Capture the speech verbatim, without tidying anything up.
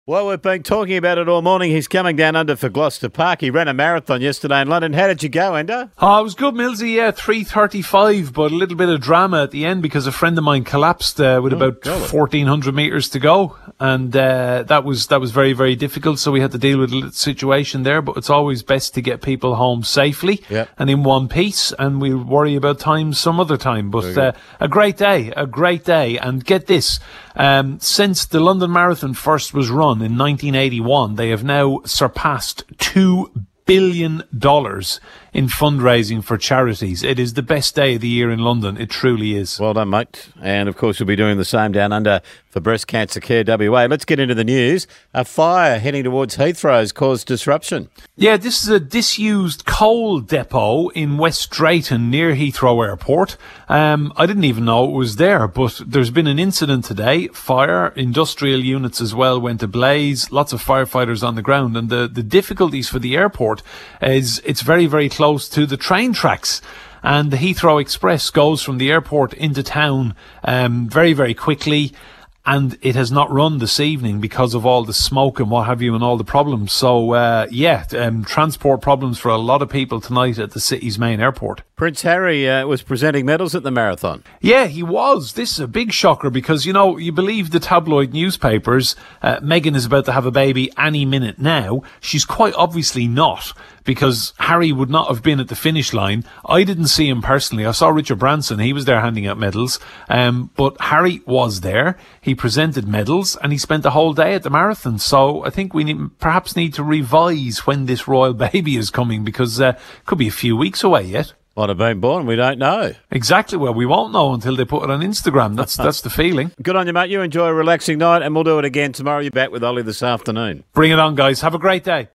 Well, we've been talking about it all morning. He's coming down under for Gloucester Park. He ran a marathon yesterday in London. How did you go, Endo? Oh, it was good, Millsy. Yeah, three thirty-five, but a little bit of drama at the end because a friend of mine collapsed uh, with oh, about golly. fourteen hundred metres to go. And uh, that was that was very, very difficult. So we had to deal with a situation there. But it's always best to get people home safely yep. and in one piece. And we'll worry about time some other time. But uh, a great day, a great day. And get this, um, since the London Marathon first was run in nineteen eighty-one, they have now surpassed two billion dollars in fundraising for charities. It is the best day of the year in London. It truly is. Well done, mate. And of course, we'll be doing the same down under for Breast Cancer Care W A. Let's get into the news. A fire heading towards Heathrow has caused disruption. Yeah, this is a disused coal depot in West Drayton near Heathrow Airport. Um, I didn't even know it was there, but there's been an incident today. Fire, industrial units as well went ablaze. Lots of firefighters on the ground. And the, the difficulties for the airport is it's very, very close to the train tracks. And the Heathrow Express goes from the airport into town um, very, very quickly. And it has not run this evening because of all the smoke and what have you and all the problems. So, uh, yeah, um, transport problems for a lot of people tonight at the city's main airport. Prince Harry uh, was presenting medals at the marathon. Yeah, he was. This is a big shocker because, you know, you believe the tabloid newspapers. Uh, Meghan is about to have a baby any minute now. She's quite obviously not, because Harry would not have been at the finish line. I didn't see him personally. I saw Richard Branson. He was there handing out medals. Um, but Harry was there. He presented medals and he spent the whole day at the marathon. So I think we need, perhaps need to revise when this royal baby is coming, because uh, it could be a few weeks away yet. Might have been born, we don't know. Exactly. Well, we won't know until they put it on Instagram. That's that's the feeling. Good on you, mate. You enjoy a relaxing night, and we'll do it again tomorrow. You're back with Ollie this afternoon. Bring it on, guys. Have a great day.